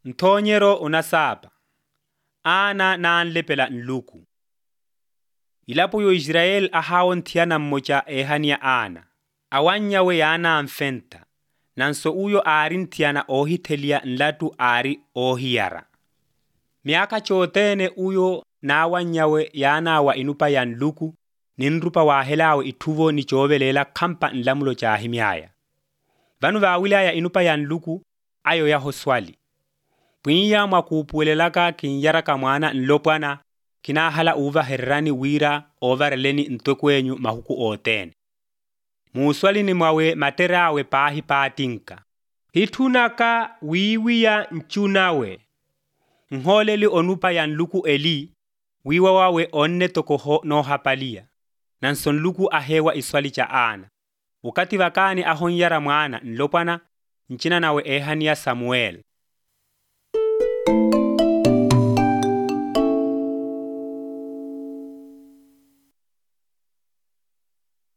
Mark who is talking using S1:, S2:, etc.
S1: Nthonyero unasapa. Ana na anlepela nluku. Ilapo yo Israel ahawo nthiana mmoja ehania ana. Awanyawe yana amfenta. Nanso uyo ari nthiana ohithelia nlatu ari ohiyara. Miaka chotene uyo na awanyawe yana wa inupa ya nluku. Ninrupa wa helawe ituvo ni chovelela kampa nlamulo cha ahimiaya. Vanu va wilaya inupa ya nluku ayo ya hoswali. Pwinya mwakupuelelaka kinyaraka mwana nlopwana kinahala uva herrani wira overeleni ntokwenyu mahuku otene. Muswali ni mwawe materawe pahi patinka.
S2: Hitunaka wiwiya nchunawe.
S1: Nholeli onupa ya nluku eli, wiwa wawe onne tokoho no hapalia. Nanson luku ahewa iswali cha ana. Wakati wakani ahonyara mwana nlopwana nchina nawe ehania Samuel.